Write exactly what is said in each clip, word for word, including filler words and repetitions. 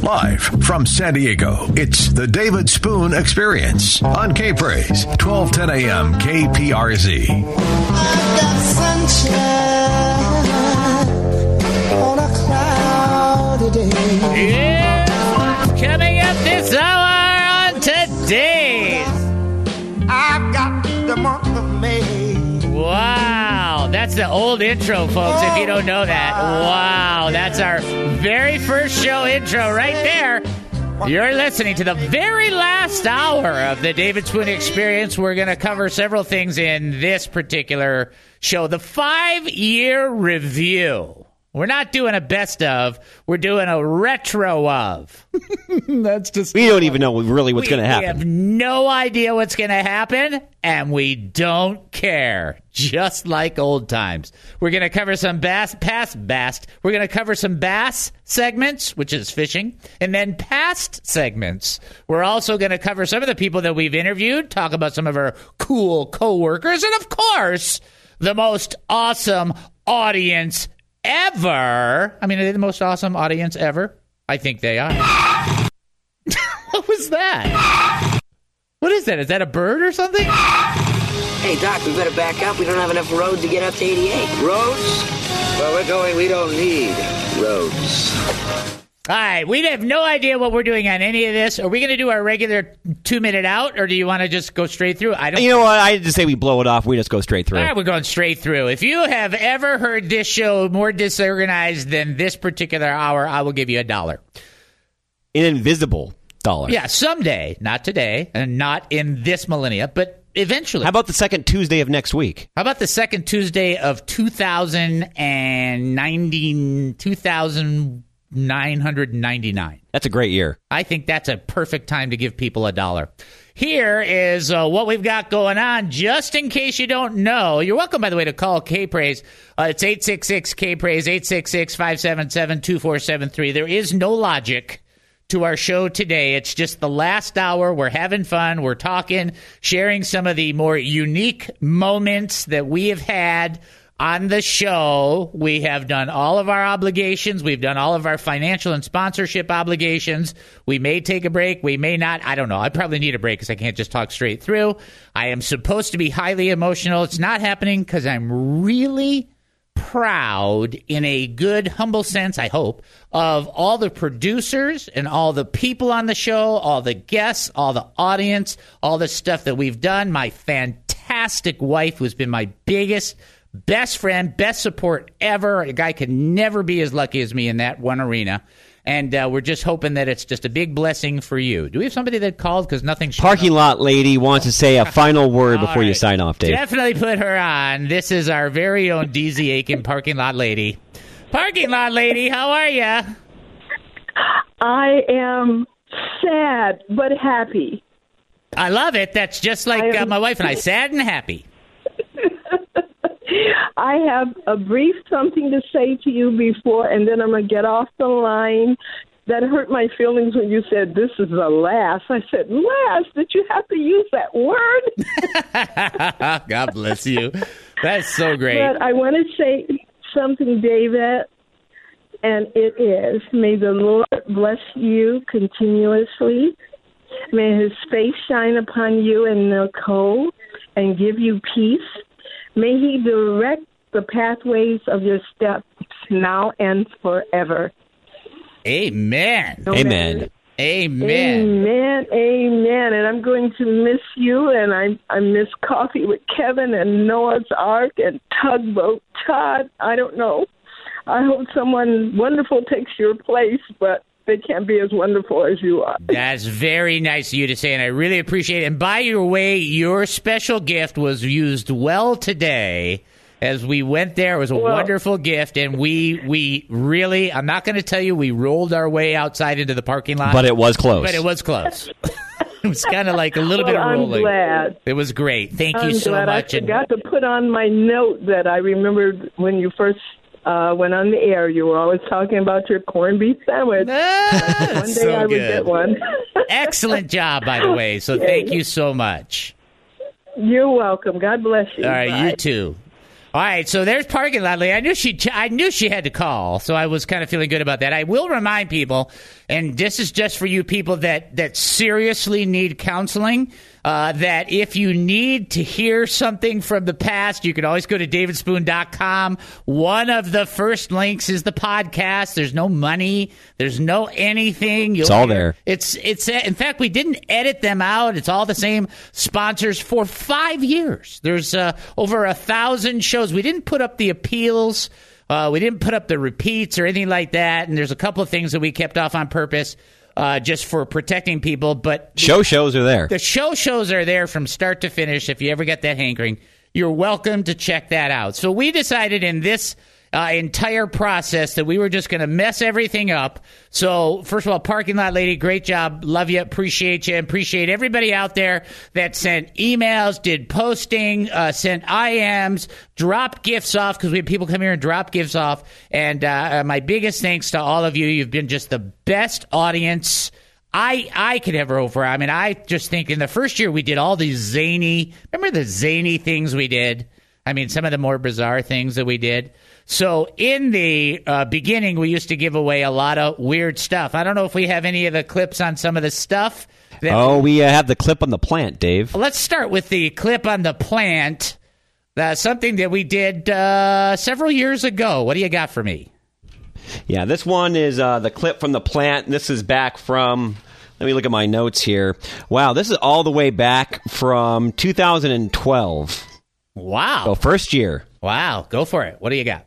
Live from San Diego, it's the David Spoon Experience on K-Praise, twelve ten a.m. K P R Z. I've got sunshine on a cloudy day. Yeah, coming up this hour on today's. I've got the month of May. Wow, that's the old intro, folks, if you don't know that. Wow, that's our very first show intro right there. You're listening to the very last hour of the David Spoon Experience. We're going to cover several things in this particular show. The five-year review. We're not doing a best of. We're doing a retro of. That's just. We don't even know really what's going to happen. We have no idea what's going to happen, and we don't care. Just like old times. We're going to cover some bass, past bass. We're going to cover some bass segments, which is fishing, and then past segments. We're also going to cover some of the people that we've interviewed, talk about some of our cool coworkers, and of course, the most awesome audience ever. I mean, are they the most awesome audience ever? I think they are. What was that? What is that? Is that a bird or something? Hey, Doc, we better back up. We don't have enough road to get up to eighty-eight. Roads? Well, we're going, we don't need roads. All right, we have no idea what we're doing on any of this. Are we going to do our regular two-minute out, or do you want to just go straight through? I don't. You know what? I just say we blow it off. We just go straight through. All right, we're going straight through. If you have ever heard this show more disorganized than this particular hour, I will give you a dollar. An invisible dollar. Yeah, someday. Not today, and not in this millennia, but eventually. How about the second Tuesday of next week? How about the second Tuesday of two thousand ninety, two thousand nine hundred ninety-nine? That's a great year. I think that's a perfect time to give people a dollar. Here is uh, what we've got going on, just in case you don't know. You're welcome, by the way, to call K-Praise. Uh, it's eight six six K-Praise, eight six six, five seven seven, two four seven three. There is no logic to our show today. It's just the last hour. We're having fun. We're talking, sharing some of the more unique moments that we have had on the show. We have done all of our obligations. We've done all of our financial and sponsorship obligations. We may take a break. We may not. I don't know. I probably need a break because I can't just talk straight through. I am supposed to be highly emotional. It's not happening because I'm really proud, in a good, humble sense, I hope, of all the producers and all the people on the show, all the guests, all the audience, all the stuff that we've done. My fantastic wife, who's been my biggest best friend, best support ever. A guy could never be as lucky as me in that one arena. And uh, we're just hoping that it's just a big blessing for you. Do we have somebody that called? Because nothing's... Parking lot lady wants to say a final word before right. you sign off, Dave. Definitely put her on. This is our very own D Z Aiken, Parking Lot Lady. Parking Lot Lady, how are you? I am sad but happy. I love it. That's just like uh, my wife and I, sad and happy. I have a brief something to say to you before, and then I'm going to get off the line. That hurt my feelings when you said, this is the last. I said, last? Did you have to use that word? God bless you. That's so great. But I want to say something, David, and it is, may the Lord bless you continuously. May his face shine upon you and Nicole and give you peace. May he direct the pathways of your steps now and forever. Amen. No Amen. matter. Amen. Amen. Amen. And I'm going to miss you, and I I miss Coffee with Kevin and Noah's Ark and Tugboat Todd. I don't know. I hope someone wonderful takes your place, but they can't be as wonderful as you are. That's very nice of you to say, and I really appreciate it. And by your way, your special gift was used well today. As we went there, it was a well, wonderful gift, and we we really, I'm not going to tell you we rolled our way outside into the parking lot. But it was close. But it was close. It was kind of like a little well, bit of I'm rolling. glad. It was great. Thank I'm you so glad. much. I forgot to put on my note that I remembered when you first uh, went on the air. You were always talking about your corned beef sandwich. Ah, one day so I would good. get one. Excellent job, by the way. So thank you so much. You're welcome. God bless you. All right, Bye. you too. All right, so there's parking lot lady. I knew she. I knew she had to call, so I was kind of feeling good about that. I will remind people, and this is just for you people that that seriously need counseling. Uh, that if you need to hear something from the past, you can always go to david spoon dot com. One of the first links is the podcast. There's no money. There's no anything. You'll it's all hear, there. It's it's. In fact, we didn't edit them out. It's all the same sponsors for five years. There's uh, over a thousand shows. We didn't put up the appeals. Uh, we didn't put up the repeats or anything like that. And there's a couple of things that we kept off on purpose. Uh, just for protecting people, but show shows are there. The show shows are there from start to finish. If you ever get that hankering, you're welcome to check that out. So we decided in this uh, entire process that we were just going to mess everything up. So first of all, parking lot lady, great job. Love you. Appreciate you. Appreciate everybody out there that sent emails, did posting, uh, sent I Ms, dropped gifts off, because we have people come here and drop gifts off. And uh, my biggest thanks to all of you. You've been just the best audience I I could ever offer. I mean, I just think in the first year we did all these zany, remember the zany things we did? I mean, some of the more bizarre things that we did. So in the uh, beginning, we used to give away a lot of weird stuff. I don't know if we have any of the clips on some of the stuff. That oh, we uh, have the clip on the plant, Dave. Let's start with the clip on the plant. Uh, something that we did uh, several years ago. What do you got for me? Yeah, this one is uh, the clip from the plant. This is back from, let me look at my notes here. Wow, this is all the way back from two thousand twelve. Wow. So first year. Wow, go for it. What do you got?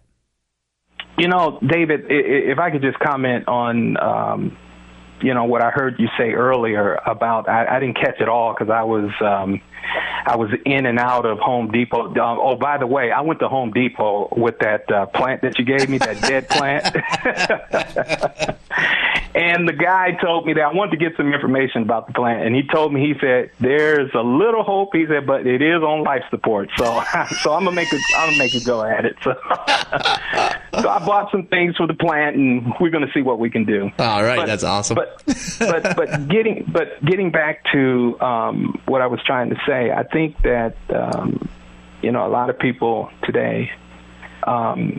You know, David, if I could just comment on, um, you know, what I heard you say earlier about, I, I didn't catch it all because I was, um, I was in and out of Home Depot. Um, oh, by the way, I went to Home Depot with that uh, plant that you gave me, that dead plant. And the guy told me that I wanted to get some information about the plant, and he told me, he said, "There's a little hope," he said, "but it is on life support." So, so I'm gonna make it. I'm gonna make it go at it. So, so I bought some things for the plant, and we're gonna see what we can do. All right, but, that's awesome. But, but, but getting, but getting back to um, what I was trying to say, I think that um, you know, a lot of people today. Um,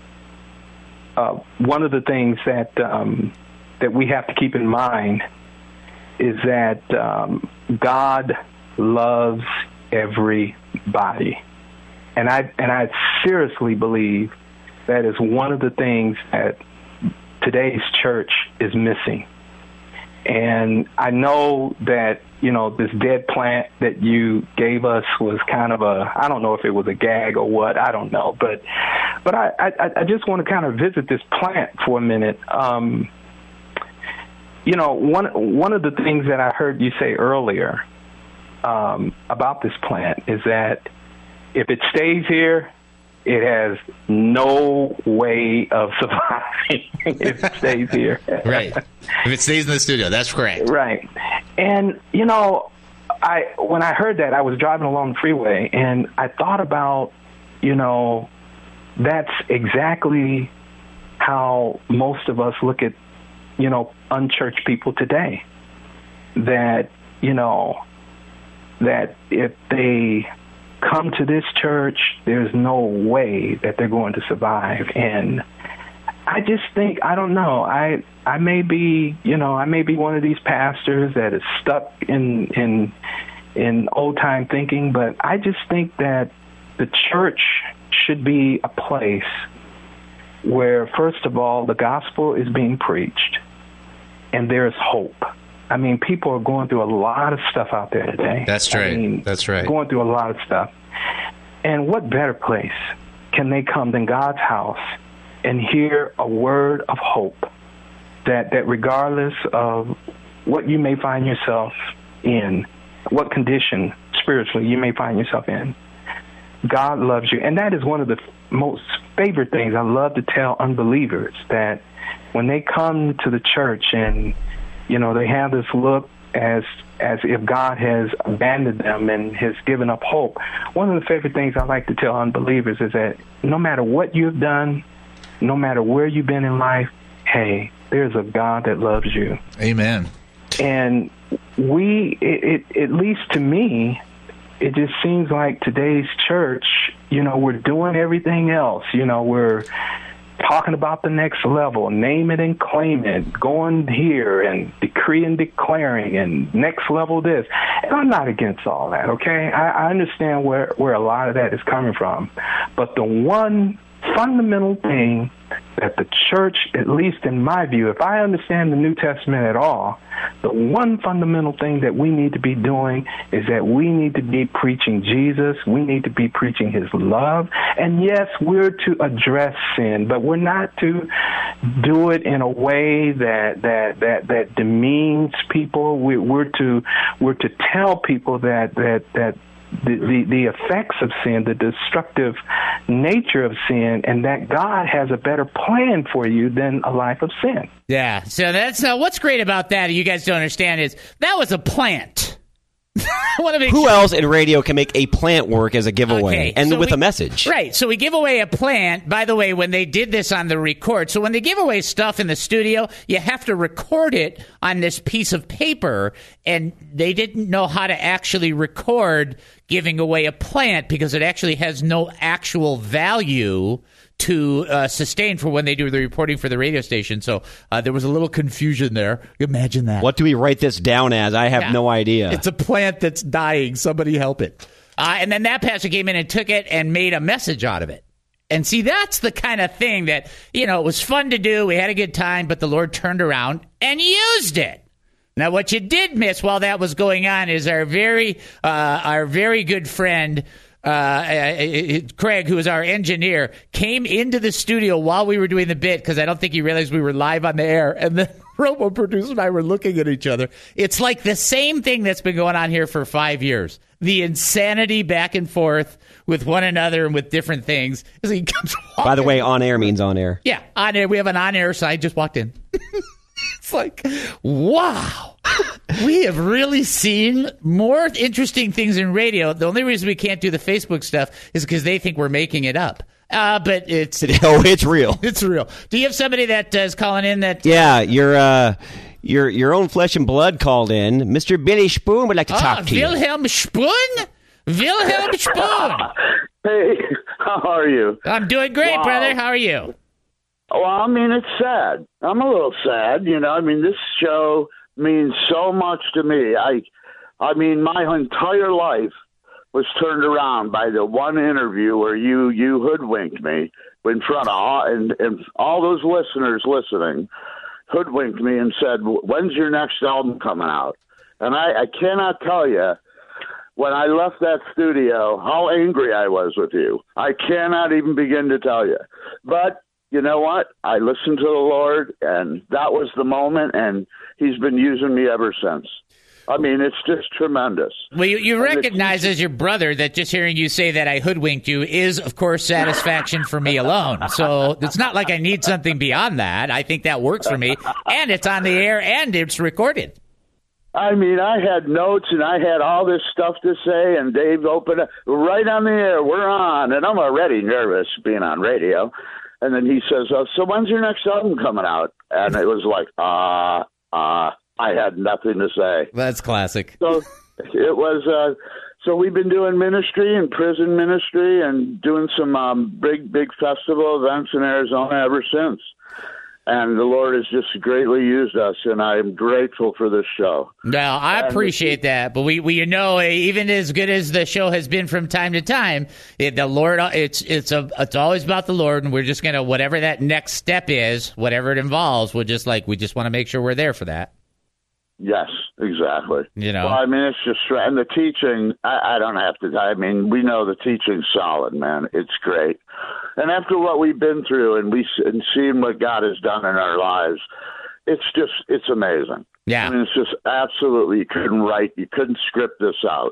uh, one of the things that um, that we have to keep in mind is that um, God loves everybody. And I and I seriously believe that is one of the things that today's church is missing. And I know that, you know, this dead plant that you gave us was kind of a, I don't know if it was a gag or what, I don't know. But but I, I, I just want to kind of visit this plant for a minute. Um You know, one one of the things that I heard you say earlier um, about this plant is that if it stays here, it has no way of surviving if it stays here. Right. If it stays in the studio, that's correct. Right. And, you know, I when I heard that, I was driving along the freeway, and I thought about, you know, that's exactly how most of us look at, you know, unchurched people today. That, you know, that if they come to this church, there's no way that they're going to survive. And I just think, I don't know, I I may be, you know, I may be one of these pastors that is stuck in in in old time thinking, but I just think that the church should be a place where, first of all, the gospel is being preached and there's hope. I mean, people are going through a lot of stuff out there today. That's right. I mean, That's right. Going through a lot of stuff. And what better place can they come than God's house and hear a word of hope that, that regardless of what you may find yourself in, what condition spiritually you may find yourself in, God loves you. And that is one of the most favorite things I love to tell unbelievers, that when they come to the church and, you know, they have this look as as if God has abandoned them and has given up hope, one of the favorite things I like to tell unbelievers is that no matter what you've done, no matter where you've been in life, hey, there's a God that loves you. Amen. And we, it, it, at least to me, it just seems like today's church you know, we're doing everything else. You know, we're talking about the next level, name it and claim it, going here and decree and declaring and next level this. And I'm not against all that, okay? I, I understand where, where a lot of that is coming from. But the one fundamental thing that the church, at least in my view, if I understand the New Testament at all, the one fundamental thing that we need to be doing is that we need to be preaching Jesus. We need to be preaching his love. And yes, we're to address sin, but we're not to do it in a way that that that, that demeans people. We, we're to we're to tell people that that that The, the, the effects of sin, the destructive nature of sin, and that God has a better plan for you than a life of sin. Yeah, so that's uh, what's great about that, you guys don't understand, is that was a plant. Who sure. else in radio can make a plant work as a giveaway okay, and so with we, a message? Right. So we give away a plant. By the way, when they did this on the record, so when they give away stuff in the studio, you have to record it on this piece of paper, and they didn't know how to actually record giving away a plant because it actually has no actual value to uh, sustain for when they do the reporting for the radio station. So uh, there was a little confusion there. Imagine that. What do we write this down as? I have yeah. no idea. It's a plant that's dying. Somebody help it. Uh, and then that pastor came in and took it and made a message out of it. And see, that's the kind of thing that, you know, it was fun to do. We had a good time, but the Lord turned around and used it. Now, what you did miss while that was going on is our very, uh, our very good friend, Uh, uh, Craig, who is our engineer, came into the studio while we were doing the bit because I don't think he realized we were live on the air. And the Robo producer and I were looking at each other. It's like the same thing that's been going on here for five years. The insanity back and forth with one another and with different things. He comes By the way, on air means on air. Yeah, on air. We have an on air side. Just walked in. It's like, wow. We have really seen more interesting things in radio. The only reason we can't do the Facebook stuff is because they think we're making it up. Uh, but it's oh, it's real. It's real. Do you have somebody that uh, is calling in? That yeah, your uh, your your own flesh and blood called in. Mister Billy Spoon would like to oh, talk to Wilhelm you. Spoon? Wilhelm Spoon. Hey, how are you? I'm doing great, wow. brother. How are you? Well, I mean, it's sad. I'm a little sad. You know, I mean, this show means so much to me. I, I mean, my entire life was turned around by the one interview where you you hoodwinked me in front of all, and, and all those listeners listening hoodwinked me and said, "When's your next album coming out?" And I, I cannot tell you, when I left that studio, how angry I was with you. I cannot even begin to tell you. But you know what? I listened to the Lord, and that was the moment, and he's been using me ever since. I mean, it's just tremendous. Well, you, you recognize as your brother that just hearing you say that I hoodwinked you is, of course, satisfaction for me alone. So it's not like I need something beyond that. I think that works for me, and it's on the air, and it's recorded. I mean, I had notes, and I had all this stuff to say, and Dave opened it right on the air. We're on, and I'm already nervous being on radio. And then he says, oh, so when's your next album coming out? And it was like, uh, uh, I had nothing to say. That's classic. So it was, uh, so we've been doing ministry and prison ministry and doing some um, big, big festival events in Arizona ever since. And the Lord has just greatly used us, and I'm grateful for this show. Well, I appreciate that, but we, we, you know, even as good as the show has been from time to time, it, the Lord, it's it's a, it's always about the Lord, and we're just gonna whatever that next step is, whatever it involves, we're just like we just want to make sure we're there for that. Yes, exactly. You know, well, I mean, it's just and the teaching. I, I don't have to. I mean, we know the teaching's solid, man. It's great. And after what we've been through and we and seeing what God has done in our lives, it's just it's amazing. Yeah, I mean, it's just absolutely you couldn't write, you couldn't script this out.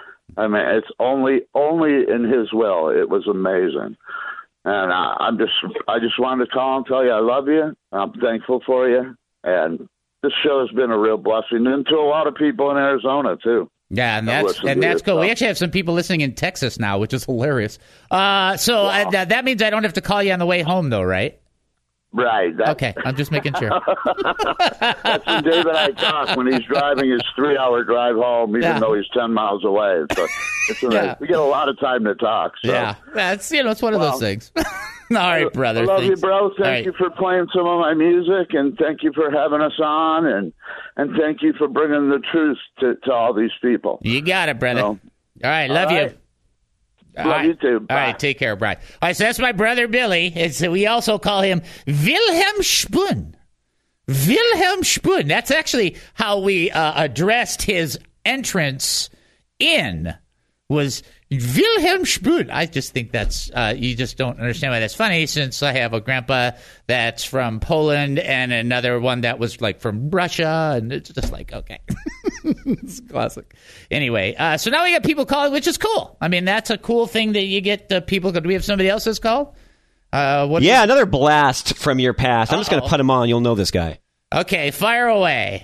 I mean, it's only only in His will. It was amazing, and uh, I'm just I just wanted to call and tell you I love you. I'm thankful for you, and this show has been a real blessing, and to a lot of people in Arizona too. Yeah, and that's and that's cool. We actually have some people listening in Texas now, which is hilarious. Uh, so wow. I, that, that means I don't have to call you on the way home, though, right? Right. That, okay, I'm just making sure. That's when Dave and I talk when he's driving his three-hour drive home, even Yeah. though he's ten miles away. So it's a nice, Yeah. we get a lot of time to talk. So. Yeah, that's you know, it's one of Well, those things. All right, brother. I love thanks. you, bro. Thank All right. you for playing some of my music, and thank you for having us on, and and thank you for bringing the truth to, to all these people. You got it, brother. So, All right, love all you. right. All Love right. you too. All Bye. right, take care, Brian. All right, so that's my brother Billy. It's, we also call him Wilhelm Spoon. Wilhelm Spoon. That's actually how we uh, addressed his entrance in, was Wilhelm Spoon. I just think that's, uh, you just don't understand why that's funny, since I have a grandpa that's from Poland and another one that was like from Russia, and it's just like, okay. It's classic. Anyway, uh, so now we got people calling, which is cool. I mean, that's a cool thing that you get uh, people. Do we have somebody else that's called? Uh, what Yeah, another blast from your past. I'm just going to Uh-oh. put him on. You'll know this guy. Okay, fire away.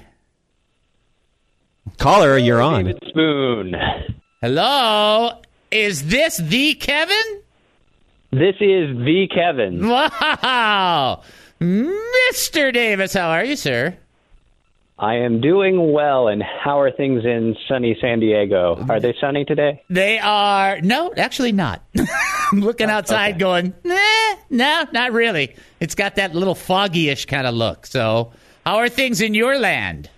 Caller, you're on. David Spoon. Hello? Is this the Kevin? This is the Kevin. Wow. Mister Davis, how are you, sir? I am doing well, and how are things in sunny San Diego? Are they sunny today? They are, no, actually not. I'm looking outside okay. going, nah, no, not really. It's got that little foggy-ish kind of look. So how are things in your land?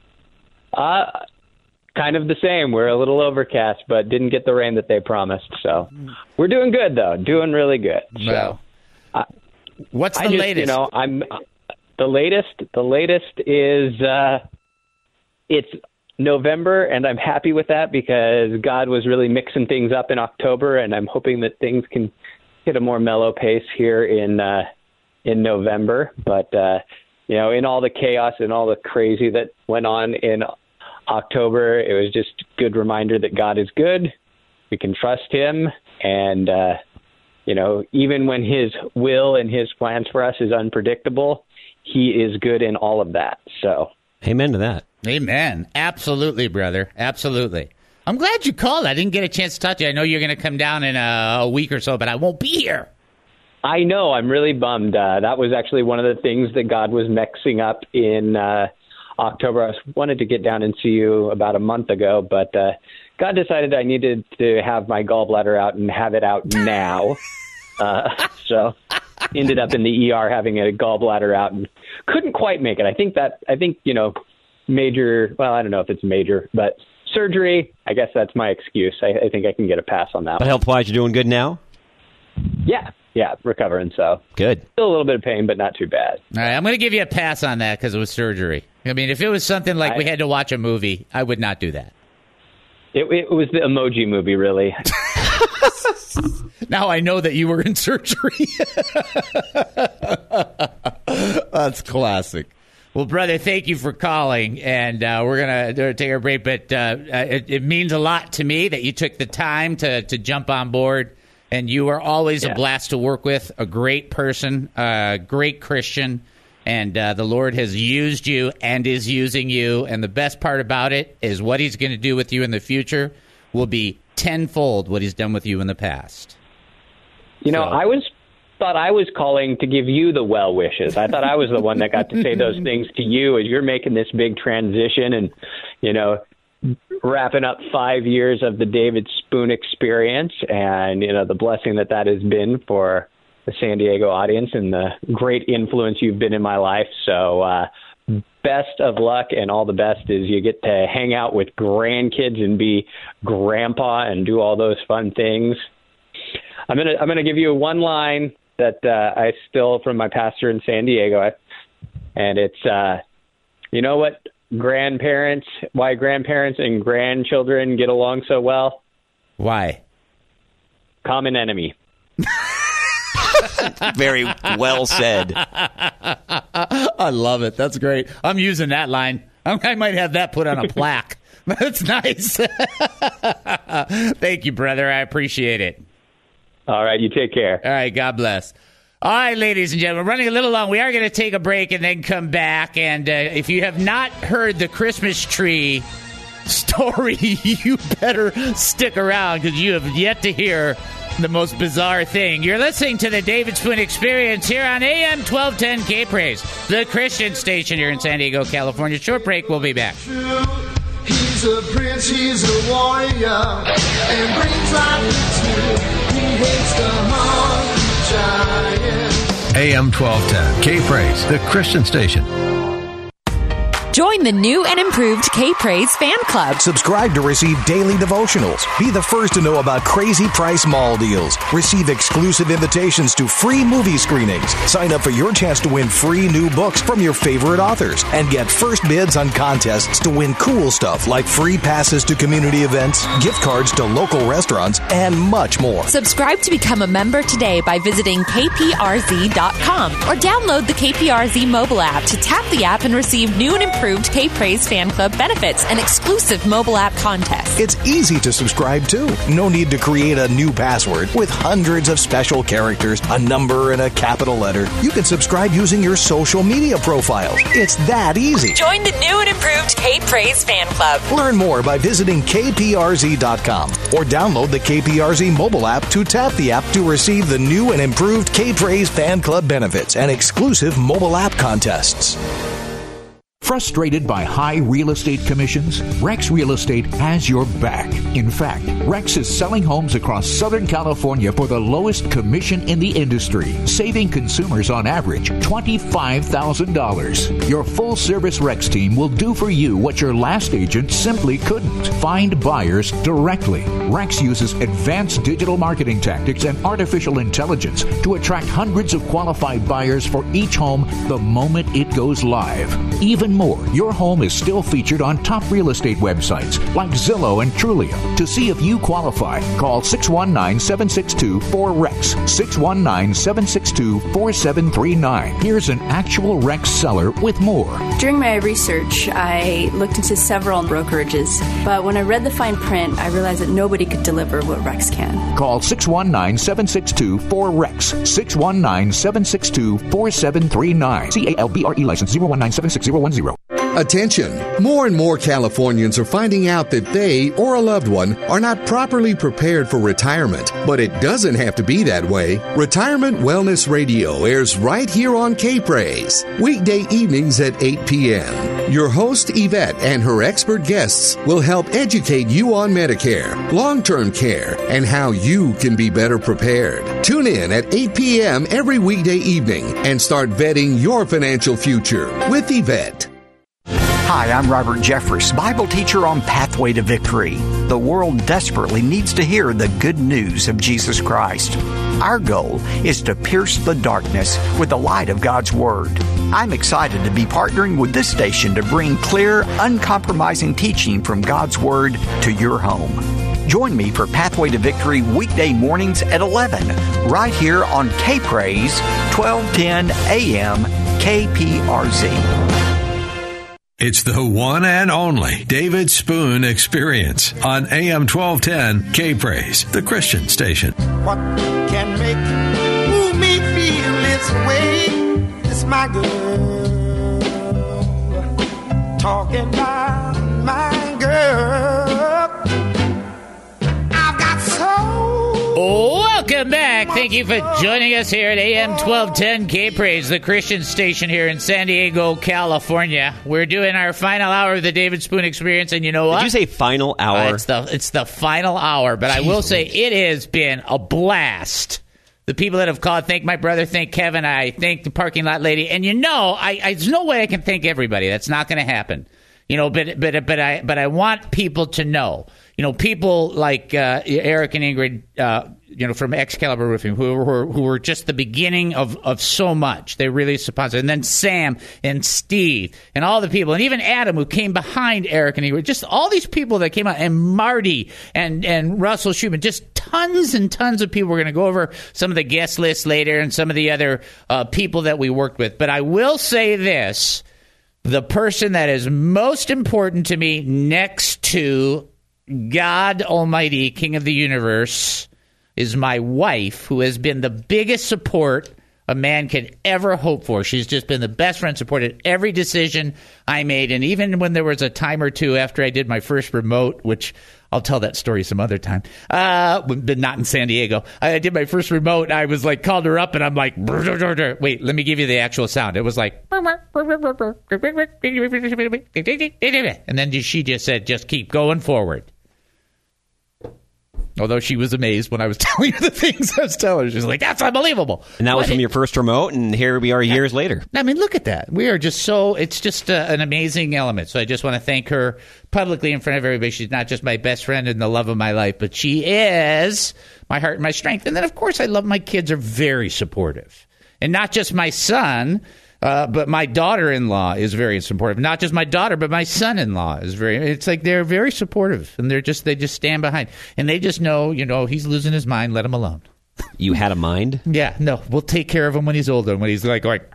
Uh, kind of the same. We're a little overcast, but didn't get the rain that they promised. So we're doing good, though. Doing really good. Well, So, what's the I just, latest? You know, I'm the latest. The latest is uh, it's November, and I'm happy with that because God was really mixing things up in October, and I'm hoping that things can hit a more mellow pace here in uh, in November. But uh, you know, in all the chaos and all the crazy that went on in October, it was just a good reminder that God is good. We can trust Him, and uh, you know, even when His will and His plans for us is unpredictable, He is good in all of that. So, amen to that. Amen. Absolutely, brother. Absolutely. I'm glad you called. I didn't get a chance to talk to you. I know you're going to come down in a, a week or so, but I won't be here. I know. I'm really bummed. Uh, that was actually one of the things that God was mixing up in uh, October. I wanted to get down and see you about a month ago, but uh, God decided I needed to have my gallbladder out and have it out now. uh, so ended up in the E R having a gallbladder out and couldn't quite make it. I think that, I think, you know, major, well, I don't know if it's major, but surgery, I guess that's my excuse. I, I think I can get a pass on that But one. health-wise, you're doing good now? Yeah, yeah, recovering. So Good. still a little bit of pain, but not too bad. All right, I'm going to give you a pass on that because it was surgery. I mean, if it was something like I- we had to watch a movie, I would not do that. It, it was the Emoji Movie, really. Now I know that you were in surgery. That's classic. Well, brother, thank you for calling, and uh, we're going to take a break, but uh, it, it means a lot to me that you took the time to, to jump on board, and you are always Yeah. a blast to work with, a great person, a great Christian, and uh, the Lord has used you and is using you, and the best part about it is what He's going to do with you in the future will be tenfold what He's done with you in the past. You know, So- I was thought I was calling to give you the well wishes. I thought I was the one that got to say those things to you as you're making this big transition and, you know, wrapping up five years of the David Spoon experience and, you know, the blessing that that has been for the San Diego audience and the great influence you've been in my life. So, uh, best of luck, and all the best is you get to hang out with grandkids and be grandpa and do all those fun things. I'm gonna I'm gonna give you one line that uh, I stole from my pastor in San Diego, and it's uh, you know what grandparents why grandparents and grandchildren get along so well? Why? Common enemy. Very well said. I love it. That's great. I'm using that line. I might have that put on a plaque. That's nice. Thank you, brother. I appreciate it. All right, you take care. All right, God bless. All right, ladies and gentlemen, running a little long. We are going to take a break and then come back. And uh, if you have not heard the Christmas tree story, you better stick around because you have yet to hear the most bizarre thing. You're listening to the David Spoon Experience here on A M twelve ten K-Praise, the Christian station here in San Diego, California. Short break, we'll be back. He's a prince, he's a warrior, and brings life to. He hates the hungry giant. A M twelve ten K-Praise, the Christian station. Join the new and improved K-Praise fan club. Subscribe to receive daily devotionals. Be the first to know about crazy price mall deals. Receive exclusive invitations to free movie screenings. Sign up for your chance to win free new books from your favorite authors. And get first bids on contests to win cool stuff like free passes to community events, gift cards to local restaurants, and much more. Subscribe to become a member today by visiting K P R Z dot com or download the K P R Z mobile app to tap the app and receive new and improved K-Praise Fan Club benefits and exclusive mobile app contests. It's easy to subscribe too. No need to create a new password with hundreds of special characters, a number, and a capital letter. You can subscribe using your social media profiles. It's that easy. Join the new and improved K-Praise Fan Club. Learn more by visiting K P R Z dot com or download the K P R Z mobile app to tap the app to receive the new and improved K-Praise Fan Club benefits and exclusive mobile app contests. Frustrated by high real estate commissions? Rex Real Estate has your back. In fact, Rex is selling homes across Southern California for the lowest commission in the industry, saving consumers on average twenty-five thousand dollars. Your full-service Rex team will do for you what your last agent simply couldn't. Find buyers directly. Rex uses advanced digital marketing tactics and artificial intelligence to attract hundreds of qualified buyers for each home the moment it goes live. Even more, your home is still featured on top real estate websites like Zillow and Trulia. To see if you qualify, call six one nine, seven six two, four R E X, six one nine, seven six two, four seven three nine. Here's an actual Rex seller with more. During my research, I looked into several brokerages, but when I read the fine print, I realized that nobody could deliver what Rex can. Call six one nine, seven six two, four R E X, six one nine, seven six two, four seven three nine. C A L B R E license zero one nine seven six zero one zero. Attention! More and more Californians are finding out that they or a loved one are not properly prepared for retirement. But it doesn't have to be that way. Retirement Wellness Radio airs right here on K-Praise, weekday evenings at eight p.m. Your host, Yvette, and her expert guests will help educate you on Medicare, long-term care, and how you can be better prepared. Tune in at eight p.m. every weekday evening and start vetting your financial future with Yvette. Hi, I'm Robert Jeffress, Bible teacher on Pathway to Victory. The world desperately needs to hear the good news of Jesus Christ. Our goal is to pierce the darkness with the light of God's Word. I'm excited to be partnering with this station to bring clear, uncompromising teaching from God's Word to your home. Join me for Pathway to Victory weekday mornings at eleven, right here on K-Praise, twelve ten A M K P R Z. It's the one and only David Spoon Experience on A M twelve ten K-Praise, the Christian station. What can make move me feel this way? It's my girl talking about my girl. I've got so. Welcome back. Thank you for joining us here at A M twelve ten K-Praise, the Christian station here in San Diego, California. We're doing our final hour of the David Spoon Experience, and you know what? Did you say final hour? Uh, it's the it's the final hour, but I will say it has been a blast. The people that have called, thank my brother, thank Kevin, I thank the parking lot lady, and you know, I, I there's no way I can thank everybody. That's not going to happen. You know, but but but I but I want people to know. You know, people like uh, Eric and Ingrid, uh, you know, from Excalibur Roofing, who were who were just the beginning of, of so much. They really sponsored, and then Sam and Steve and all the people, and even Adam, who came behind Eric and Ingrid. Just all these people that came out, and Marty and and Russell Schumann. Just tons and tons of people. We're going to go over some of the guest lists later, and some of the other uh, people that we worked with. But I will say this: the person that is most important to me, next to God Almighty, King of the Universe, is my wife, who has been the biggest support a man could ever hope for. She's just been the best friend, supported every decision I made. And even when there was a time or two after I did my first remote, which I'll tell that story some other time. Uh, but not in San Diego. I did my first remote. I was like, called her up, and I'm like, wait, let me give you the actual sound. It was like, and then she just said, just keep going forward. Although she was amazed when I was telling her the things I was telling her. She was like, that's unbelievable. And that was But from it- your first remote, and here we are years later. I mean, look at that. We are just so, it's just uh, an amazing element. So I just want to thank her publicly in front of everybody. She's not just my best friend and the love of my life, but she is my heart and my strength. And then, of course, I love my kids are very supportive. And not just my son, uh, but my daughter-in-law is very supportive. Not just my daughter, but my son-in-law is very, it's like they're very supportive. And they're just, they just stand behind. And they just know, you know, he's losing his mind, let him alone. You had a mind? Yeah, no, we'll take care of him when he's older. When he's like going,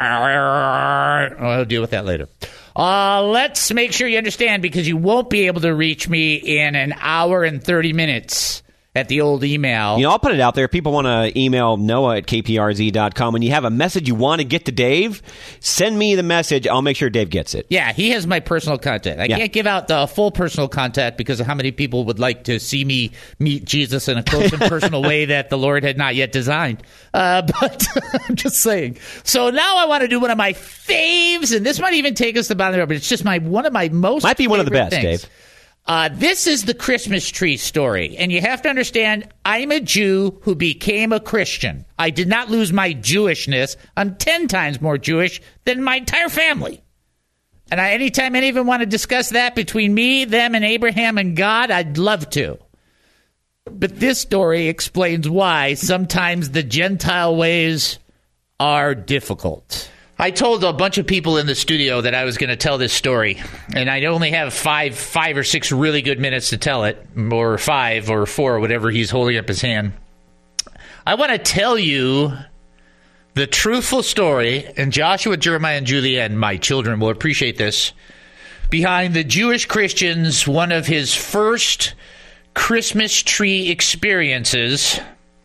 I'll deal with that later. Uh, let's make sure you understand, because you won't be able to reach me in an hour and thirty minutes at the old email. You know, I'll put it out there. If people want to email Noah at K P R Z dot com, and you have a message you want to get to Dave, send me the message. I'll make sure Dave gets it. Yeah, he has my personal contact. I Yeah. can't give out the full personal contact because of how many people would like to see me meet Jesus in a close and personal way that the Lord had not yet designed. Uh, but I'm just saying. So now I want to do one of my faves, and this might even take us to bottom, but it's just my one of my most Might be one of the favorite best, things. Dave. Uh, this is the Christmas tree story, and you have to understand, I'm a Jew who became a Christian. I did not lose my Jewishness. I'm ten times more Jewish than my entire family. And I, anytime any of them want to discuss that between me, them, and Abraham and God, I'd love to. But this story explains why sometimes the Gentile ways are difficult. I told a bunch of people in the studio that I was going to tell this story, and I only have five, five or six really good minutes to tell it, or five or four, or whatever he's holding up his hand. I want to tell you the truthful story, and Joshua, Jeremiah, and Julianne, my children, will appreciate this, behind the Jewish Christian's one of his first Christmas tree experiences.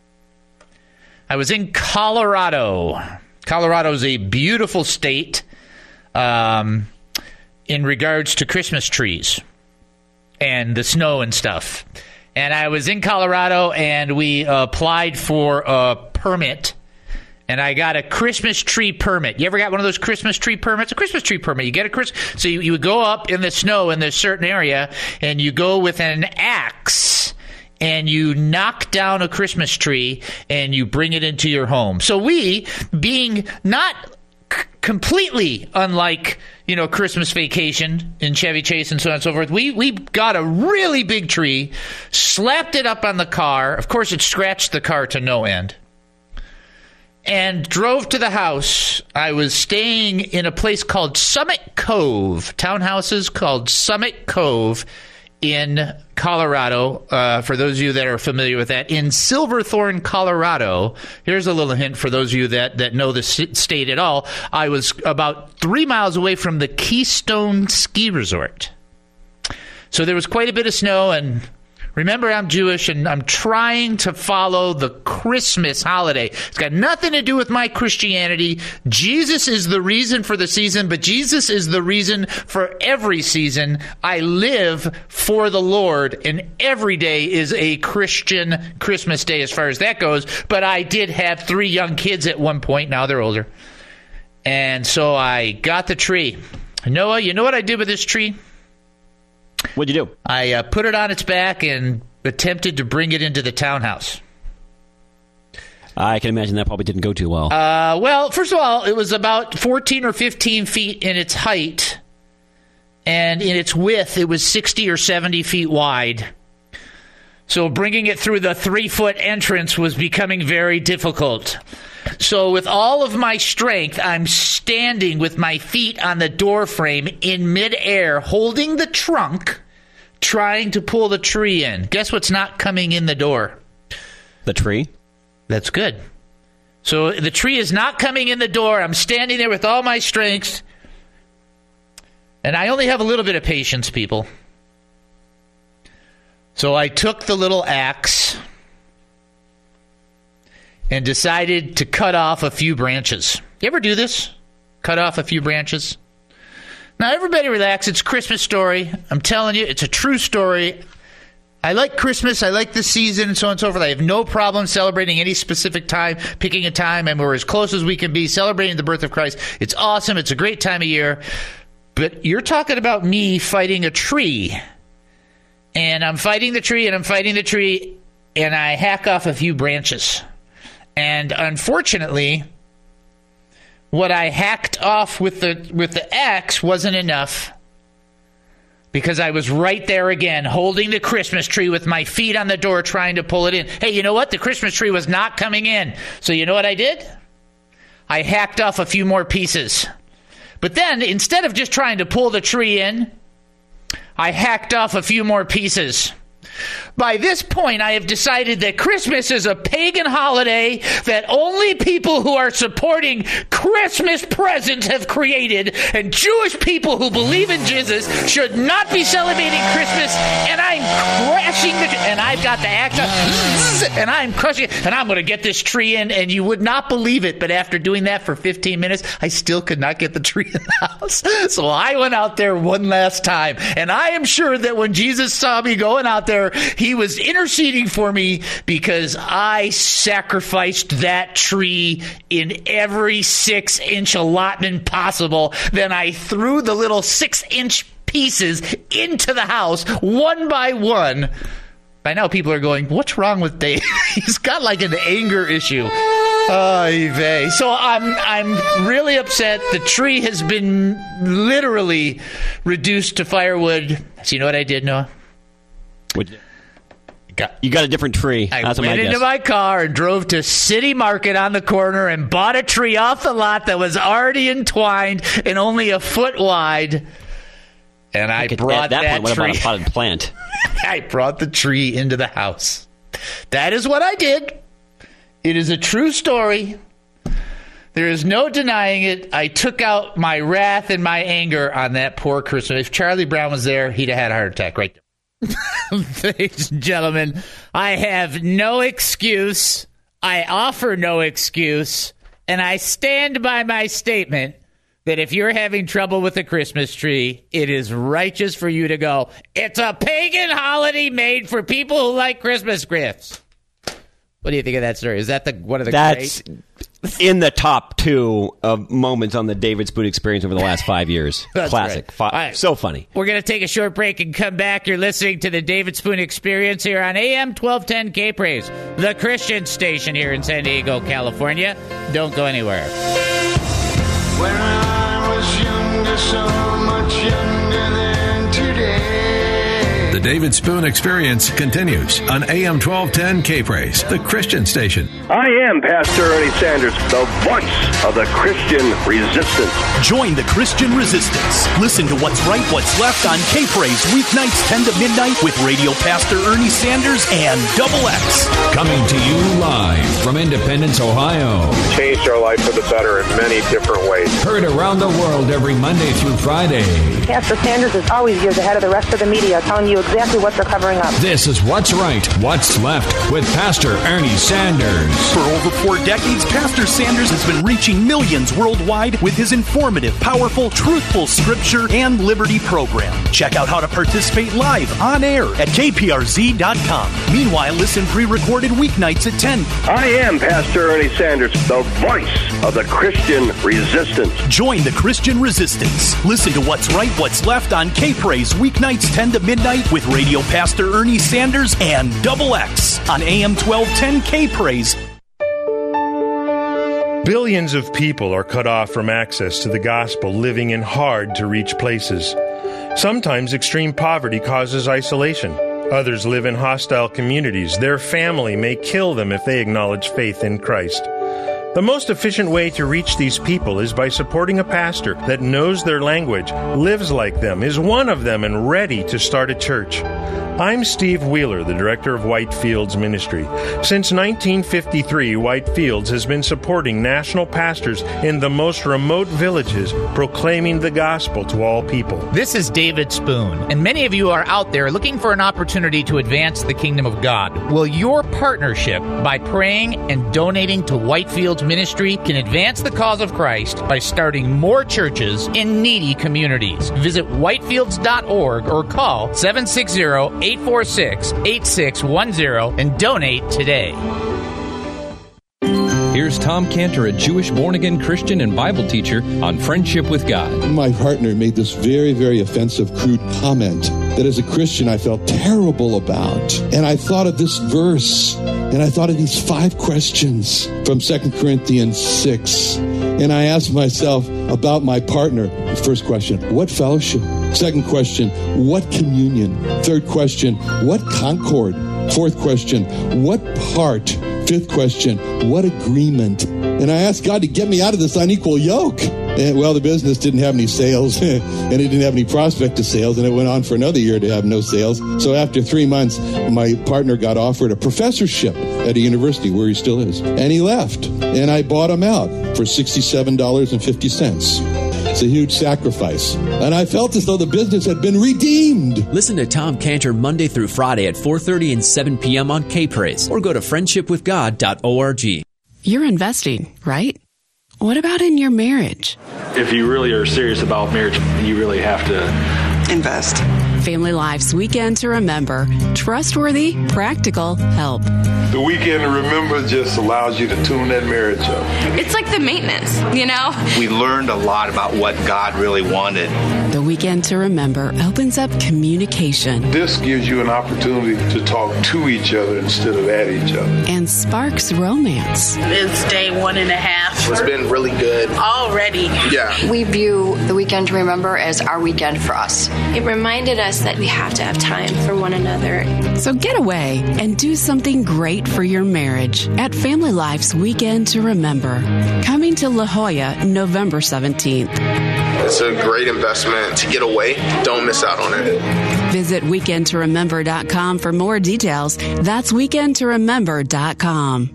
I was in Colorado. Colorado is a beautiful state um, in regards to Christmas trees and the snow and stuff. And I was in Colorado, and we uh, applied for a permit, and I got a Christmas tree permit. You ever got one of those Christmas tree permits? A Christmas tree permit. You get a Christmas. So you, you would go up in the snow in this certain area, and you go with an axe, and you knock down a Christmas tree, and you bring it into your home. So we, being not c- completely unlike, you know, Christmas Vacation in Chevy Chase and so on and so forth, we, we got a really big tree, slapped it up on the car. Of course, it scratched the car to no end. And drove to the house. I was staying in a place called Summit Cove, townhouses called Summit Cove in Colorado. Uh, for those of you that are familiar with that, in Silverthorne, Colorado. Here's a little hint for those of you that, that know the state at all. I was about three miles away from the Keystone Ski Resort. So there was quite a bit of snow, and remember, I'm Jewish, and I'm trying to follow the Christmas holiday. It's got nothing to do with my Christianity. Jesus is the reason for the season, but Jesus is the reason for every season. I live for the Lord, and every day is a Christian Christmas day as far as that goes. But I did have three young kids at one point. Now they're older. And so I got the tree. Noah, you know what I did with this tree? What'd you do? I uh, put it on its back and attempted to bring it into the townhouse. I can imagine that probably didn't go too well. Uh, well, first of all, it was about fourteen or fifteen feet in its height, and in its width, it was sixty or seventy feet wide. So bringing it through the three-foot entrance was becoming very difficult. So with all of my strength, I'm standing with my feet on the door frame in midair, holding the trunk, trying to pull the tree in. Guess what's not coming in the door? The tree? That's good. So the tree is not coming in the door. I'm standing there with all my strength. And I only have a little bit of patience, people. So I took the little axe and decided to cut off a few branches. You ever do this? Cut off a few branches? Now, everybody relax. It's a Christmas story. I'm telling you, it's a true story. I like Christmas. I like the season and so on and so forth. I have no problem celebrating any specific time, picking a time, and we're as close as we can be celebrating the birth of Christ. It's awesome. It's a great time of year. But you're talking about me fighting a tree. And I'm fighting the tree, and I'm fighting the tree, and I hack off a few branches. And unfortunately, what I hacked off with the with the axe wasn't enough. Because I was right there again, holding the Christmas tree with my feet on the door, trying to pull it in. Hey, you know what? The Christmas tree was not coming in. So you know what I did? I hacked off a few more pieces. But then, instead of just trying to pull the tree in, I hacked off a few more pieces. By this point, I have decided that Christmas is a pagan holiday that only people who are supporting Christmas presents have created, and Jewish people who believe in Jesus should not be celebrating Christmas, and I'm crashing the and I've got the axe on, and I'm crushing it, and I'm going to get this tree in, and you would not believe it, but after doing that for fifteen minutes, I still could not get the tree in the house. So I went out there one last time, and I am sure that when Jesus saw me going out there, he was interceding for me because I sacrificed that tree in every six-inch allotment possible. Then I threw the little six-inch pieces into the house one by one. By now, people are going, what's wrong with Dave? He's got like an anger issue. Oy vey. So I'm I'm really upset. The tree has been literally reduced to firewood. So you know what I did, Noah? Would You got a different tree. I That's went my into guess. my car and drove to City Market on the corner and bought a tree off the lot that was already entwined and only a foot wide. And I At brought that, that point, what tree. about a potted plant? I brought the tree into the house. That is what I did. It is a true story. There is no denying it. I took out my wrath and my anger on that poor Christmas. If Charlie Brown was there, he'd have had a heart attack right there. Ladies and gentlemen, I have no excuse. I offer no excuse. And I stand by my statement that if you're having trouble with the Christmas tree, it is righteous for you to go, it's a pagan holiday made for people who like Christmas gifts. What do you think of that story? Is that the one of the That's great... in the top two of moments on the David Spoon Experience over the last five years. Classic. Right. Fi- right. So funny. We're going to take a short break and come back. You're listening to the David Spoon Experience here on A M twelve ten K-Praise, the Christian station here in San Diego, California. Don't go anywhere. When I was younger, so much younger than today. The David Spoon Experience continues on A M twelve ten K-Praise, the Christian station. I am Pastor Ernie Sanders, the voice of the Christian resistance. Join the Christian resistance. Listen to What's Right, What's Left on K-Praise weeknights ten to midnight with Radio Pastor Ernie Sanders and Double X. Coming to you live from Independence, Ohio. Changed our life for the better in many different ways. Heard around the world every Monday through Friday. Pastor Sanders is always years ahead of the rest of the media, telling you exactly what they're covering up. This is What's Right, What's Left with Pastor Ernie Sanders. For over four decades, Pastor Sanders has been reaching millions worldwide with his informative, powerful, truthful scripture and liberty program. Check out how to participate live on air at K P R Z dot com. Meanwhile, listen pre-recorded weeknights at ten. I am Pastor Ernie Sanders, the voice of the Christian resistance. Join the Christian resistance. Listen to What's Right, What's Left on K-Praise weeknights ten to midnight with Radio Pastor Ernie Sanders and Double X on A M twelve ten K-Praise. Billions of people are cut off from access to the gospel, living in hard-to-reach places. Sometimes extreme poverty causes isolation. Others live in hostile communities. Their family may kill them if they acknowledge faith in Christ. The most efficient way to reach these people is by supporting a pastor that knows their language, lives like them, is one of them, and ready to start a church. I'm Steve Wheeler, the director of Whitefields Ministry. Since nineteen fifty-three, Whitefields has been supporting national pastors in the most remote villages, proclaiming the gospel to all people. This is David Spoon, and many of you are out there looking for an opportunity to advance the kingdom of God. Well, your partnership by praying and donating to Whitefields Ministry can advance the cause of Christ by starting more churches in needy communities. Visit whitefields dot org or call seven six zero, eight eight four six, eight six one zero and donate today. Here's Tom Cantor, a Jewish born-again Christian and Bible teacher on friendship with God. My partner made this very, very offensive, crude comment that as a Christian I felt terrible about. And I thought of this verse, and I thought of these five questions from Second Corinthians six. And I asked myself about my partner. First question, what fellowship? Second question, what communion? Third question, what concord? Fourth question, what part? Fifth question, what agreement? And I asked God to get me out of this unequal yoke. And, well, the business didn't have any sales, and it didn't have any prospect of sales, and it went on for another year to have no sales. So after three months, my partner got offered a professorship at a university where he still is. And he left, and I bought him out for sixty-seven dollars and fifty cents. It's a huge sacrifice. And I felt as though the business had been redeemed. Listen to Tom Cantor Monday through Friday at four thirty and seven p.m. on K-Praise, or go to friendship with god dot org. You're investing, right? What about in your marriage? If you really are serious about marriage, you really have to invest. Family Life's Weekend to Remember. Trustworthy, practical help. The Weekend to Remember just allows you to tune that marriage up. It's like the maintenance, you know? We learned a lot about what God really wanted. The Weekend to Remember opens up communication. This gives you an opportunity to talk to each other instead of at each other. And sparks romance. It's day one and a half. It's been really good. Already. Yeah. We view the Weekend to Remember as our weekend for us. It reminded us that we have to have time for one another. So get away and do something great for your marriage at Family Life's Weekend to Remember. Coming to La Jolla November seventeenth. It's a great investment to get away. Don't miss out on it. Visit weekend to remember dot com for more details. That's weekend to remember dot com.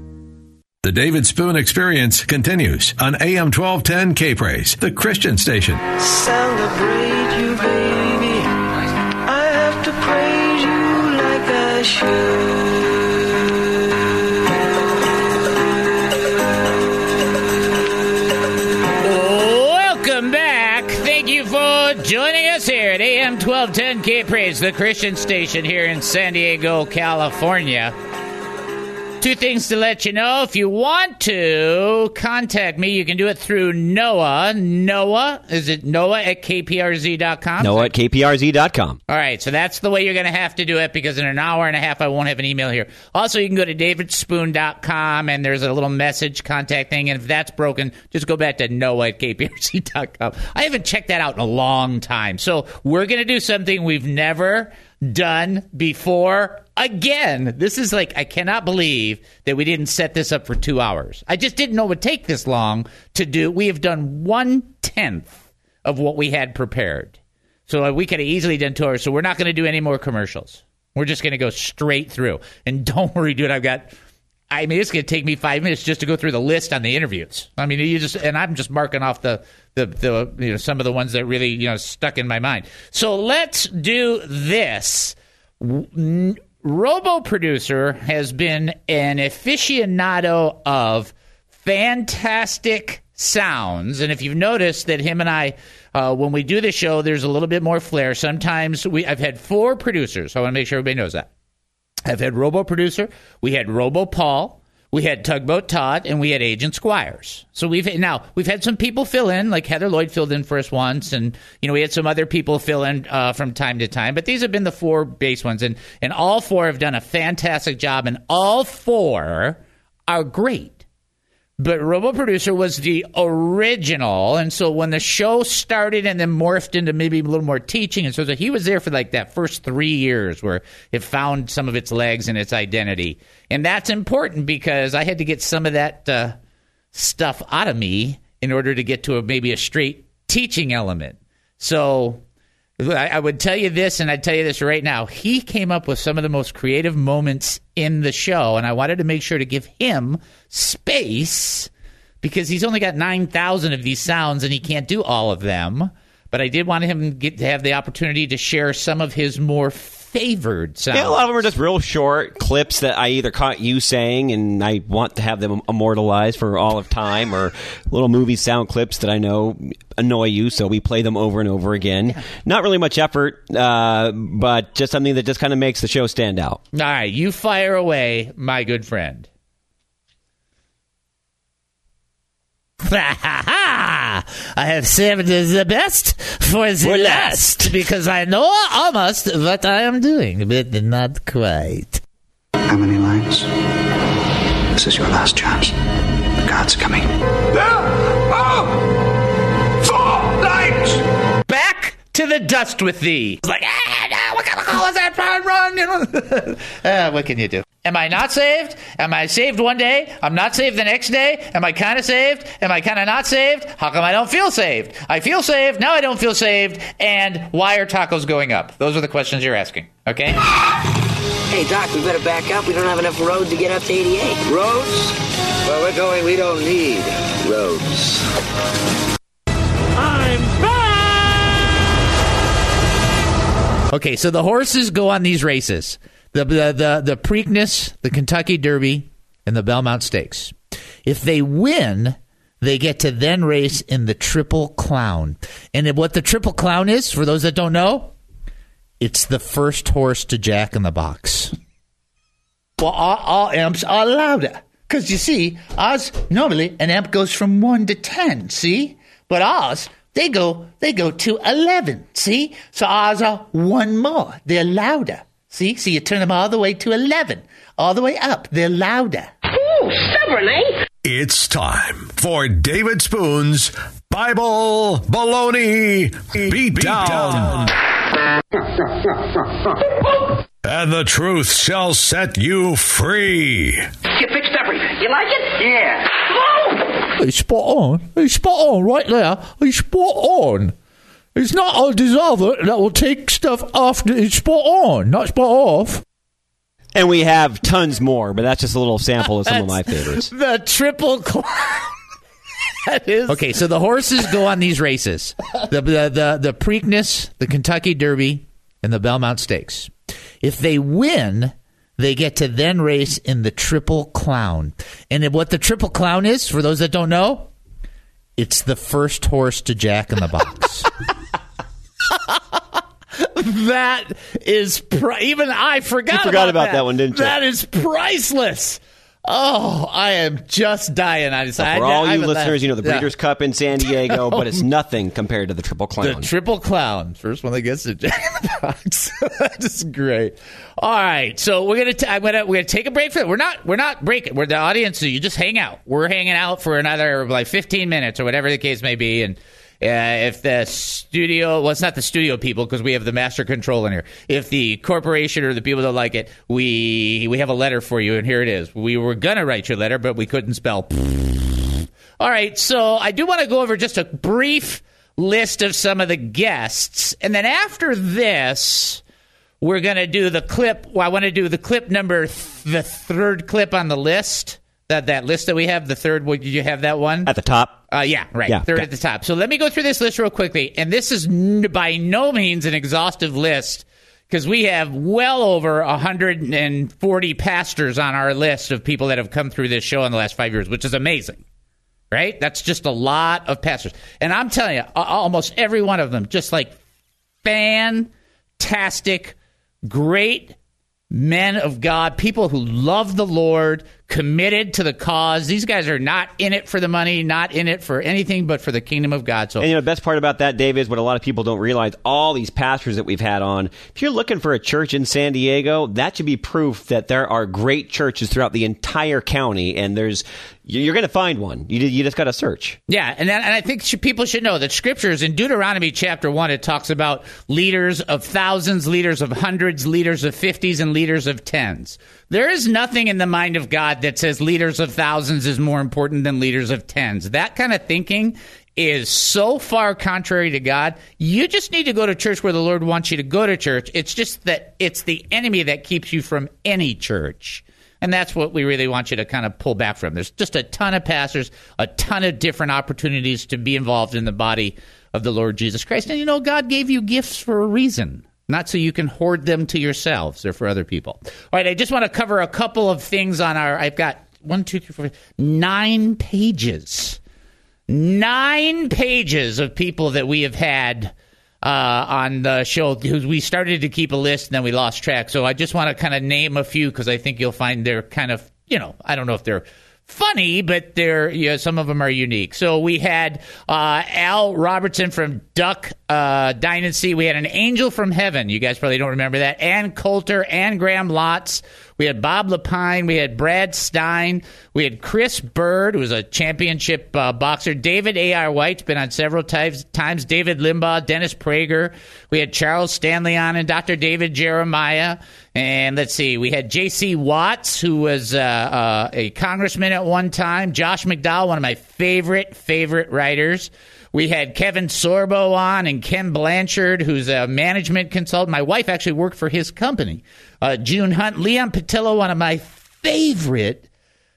The David Spoon Experience continues on A M twelve ten K-Praise, the Christian station. Celebrate you, baby. I have to praise you like I should. Welcome back. Thank you for joining us here at A M twelve ten K-Praise, the Christian station here in San Diego, California. Two things to let you know. If you want to contact me, you can do it through Noah. Noah, is it Noah at K P R Z dot com? Noah at K P R Z dot com. All right, so that's the way you're going to have to do it, because in an hour and a half, I won't have an email here. Also, you can go to david spoon dot com, and there's a little message contact thing, and if that's broken, just go back to Noah at K P R Z dot com. I haven't checked that out in a long time. So we're going to do something we've never done before. Again, this is like, I cannot believe that we didn't set this up for two hours. I just didn't know it would take this long to do. We have done one-tenth of what we had prepared. So we could have easily done two hours. So we're not going to do any more commercials. We're just going to go straight through. And don't worry, dude, I've got, I mean, it's going to take me five minutes just to go through the list on the interviews. I mean, you just, and I'm just marking off the, the, the, you know, some of the ones that really, you know, stuck in my mind. So let's do this. Robo Producer has been an aficionado of fantastic sounds. And if you've noticed that him and I, uh, when we do the show, there's a little bit more flair. Sometimes we, I've had four producers. So I want to make sure everybody knows that. I've had Robo Producer. We had Robo Paul. We had Tugboat Todd, and we had Agent Squires. So we've now we've had some people fill in, like Heather Lloyd filled in for us once, and you know we had some other people fill in uh, from time to time. But these have been the four base ones, and and all four have done a fantastic job, and all four are great. But Robo Producer was the original, and so when the show started and then morphed into maybe a little more teaching, and so he was there for like that first three years where it found some of its legs and its identity. And that's important because I had to get some of that uh, stuff out of me in order to get to a, maybe a straight teaching element. So I, I would tell you this, and I'd tell you this right now. He came up with some of the most creative moments in the show, and I wanted to make sure to give him space because he's only got nine thousand of these sounds, and he can't do all of them. but I did want him to, get, to have the opportunity to share some of his more favored sounds. Yeah, a lot of them are just real short clips that I either caught you saying and I want to have them immortalized for all of time, or little movie sound clips that I know annoy you, so we play them over and over again. Yeah. Not really much effort, uh, but just something that just kind of makes the show stand out. All right, you fire away, my good friend. I have saved the best for the for last, because I know almost what I am doing, but not quite. How many lines? This is your last chance. The gods are coming. There are four lines! Back to the dust with thee. It's like, ah, no, what kind of hell is that? Run, run. uh, what can you do? Am I not saved? Am I saved one day? I'm not saved the next day? Am I kind of saved? Am I kind of not saved? How come I don't feel saved? I feel saved. Now I don't feel saved. And why are tacos going up? Those are the questions you're asking. Okay? Hey, Doc, we better back up. We don't have enough road to get up to eighty-eight. Roads? Well, we're going. We don't need roads. I'm back! Okay, so the horses go on these races. The, the the the Preakness, the Kentucky Derby, and the Belmont Stakes. If they win, they get to then race in the Triple Crown. And what the Triple Crown is, for those that don't know, it's the first horse to Jack in the Box. Well, all, all amps are louder. Because, you see, ours, normally, an amp goes from one to ten, see? But ours, they go, they go to eleven, see? So ours are one more. They're louder. See? So you turn them all the way to eleven. All the way up. They're louder. Ooh, stubborn, eh? It's time for David Spoon's Bible Baloney Beatdown. And the truth shall set you free. You fixed everything. You like it? Yeah. Oh! It's spot on. It's spot on right there. It's spot on. It's not a dissolver that will take stuff off. It's spot on, not spot off. And we have tons more, but that's just a little sample of some of my favorites. The Triple Crown. That is. Okay, so the horses go on these races. The, the, the, the Preakness, the Kentucky Derby, and the Belmont Stakes. If they win, they get to then race in the Triple Crown. And what the Triple Crown is, for those that don't know, it's the first horse to Jack in the Box. That is pri- even I forgot. You forgot about, about that. that one, didn't you? That is priceless. Oh, I am just dying. I just, so for I, all I, you I, listeners, you know the Breeders' yeah. Cup in San Diego, but it's nothing compared to the Triple Crown. The Triple Crown, first one that gets to Jack in the Box. That is great. All right, so we're gonna t- I'm gonna we're gonna take a break for that. We're not we're not breaking. We're the audience, so you just hang out. We're hanging out for another like fifteen minutes or whatever the case may be, and. Uh, if the studio, well, it's not the studio people because we have the master control in here. If the corporation or the people don't like it, we we have a letter for you, and here it is. We were going to write your letter, but we couldn't spell. All right, so I do want to go over just a brief list of some of the guests, and then after this, we're going to do the clip. Well, I want to do the clip number, th- the third clip on the list. That that list that we have, the third, did you have that one? At the top? Uh, yeah, right. Yeah, third okay. at the top. So let me go through this list real quickly. And this is n- by no means an exhaustive list because we have well over one hundred forty pastors on our list of people that have come through this show in the last five years, which is amazing, right? That's just a lot of pastors. And I'm telling you, almost every one of them, just like fantastic, great men of God, people who love the Lord, committed to the cause. These guys are not in it for the money, not in it for anything but for the kingdom of God. So, and you know, the best part about that, Dave, is what a lot of people don't realize. All these pastors that we've had on, if you're looking for a church in San Diego, that should be proof that there are great churches throughout the entire county, and there's you're going to find one. You you just got to search. Yeah, and, and I think people should know that scriptures in Deuteronomy chapter one, it talks about leaders of thousands, leaders of hundreds, leaders of fifties, and leaders of tens. There is nothing in the mind of God that says leaders of thousands is more important than leaders of tens. That kind of thinking is so far contrary to God. You just need to go to church where the Lord wants you to go to church. It's just that it's the enemy that keeps you from any church. And that's what we really want you to kind of pull back from. There's just a ton of pastors, a ton of different opportunities to be involved in the body of the Lord Jesus Christ. And, you know, God gave you gifts for a reason, not so you can hoard them to yourselves. They're for other people. All right, I just want to cover a couple of things on our, I've got one, two, three, four, nine pages. Nine pages of people that we have had uh, on the show, because we started to keep a list and then we lost track. So I just want to kind of name a few because I think you'll find they're kind of, you know, I don't know if they're funny, but they're, you know, some of them are unique. So we had uh, Al Robertson from Duck uh, Dynasty. We had an angel from heaven. You guys probably don't remember that. Ann Coulter, Ann Graham Lotz. We had Bob Lepine. We had Brad Stein. We had Chris Bird, who was a championship uh, boxer. David A R. White's been on several times. times. David Limbaugh, Dennis Prager. We had Charles Stanley on, and Doctor David Jeremiah. And let's see, we had J C. Watts, who was uh, uh, a congressman at one time. Josh McDowell, one of my favorite, favorite writers. We had Kevin Sorbo on and Ken Blanchard, who's a management consultant. My wife actually worked for his company. Uh, June Hunt, Leon Patillo, one of my favorite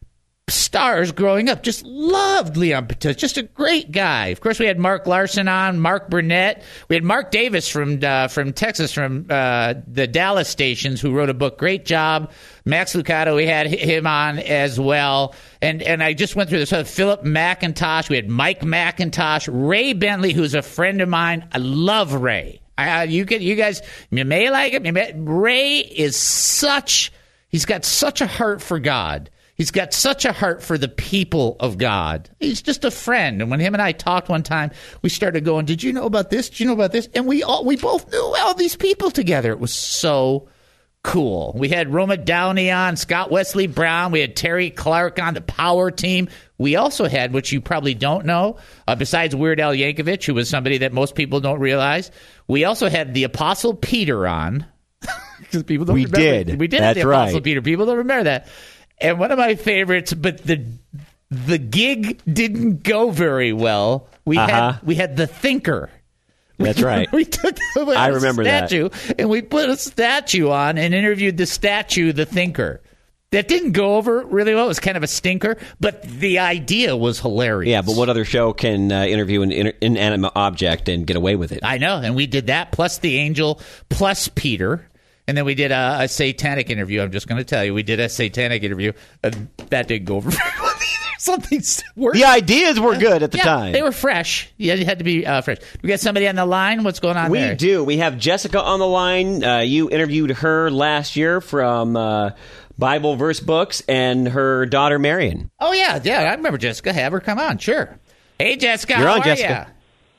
stars growing up. Just loved Leon Patillo. Just a great guy. Of course, we had Mark Larson on, Mark Burnett. We had Mark Davis from uh, from Texas, from uh, the Dallas stations, who wrote a book. Great job. Max Lucado, we had him on as well. And and I just went through this. So Philip McIntosh. We had Mike McIntosh. Ray Bentley, who's a friend of mine. I love Ray. I, you can, you guys, you may like him. You may, Ray is such, he's got such a heart for God. He's got such a heart for the people of God. He's just a friend. And when him and I talked one time, we started going, did you know about this? Did you know about this? And we all, we both knew all these people together. It was so cool. We had Roma Downey on, Scott Wesley Brown. We had Terry Clark on, the Power Team. We also had, which you probably don't know, uh, besides Weird Al Yankovic, who was somebody that most people don't realize, we also had the Apostle Peter on. Because people don't we remember. did. We did That's have the Apostle right. Peter. People don't remember that. And one of my favorites, but the the gig didn't go very well. We Uh-huh. had we had the Thinker. That's right. we took we I had a remember that. statue, and we put a statue on and interviewed the statue, the Thinker. That didn't go over really well. It was kind of a stinker, but the idea was hilarious. Yeah, but what other show can uh, interview an in- inanimate object and get away with it? I know, and we did that, plus the angel, plus Peter. And then we did a, a satanic interview. I'm just going to tell you, we did a satanic interview, and that didn't go over very well either. Something's working. The ideas were good at the yeah, time. They were fresh. Yeah, you had to be uh, fresh. We got somebody on the line. What's going on we there? We do. We have Jessica on the line. Uh, you interviewed her last year from uh, Bible Verse Books, and her daughter Marion. Oh, yeah. Yeah, I remember Jessica. Have her come on. Sure. Hey, Jessica. You're how on, are Jessica. You?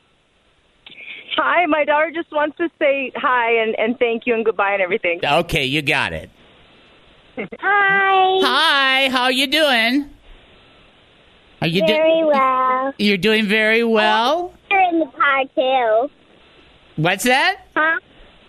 Hi, my daughter just wants to say hi and, and thank you and goodbye and everything. Okay, you got it. Hi. Hi, how you doing? Are you very do- well. You're doing very well? You're in the car, too. What's that? Huh?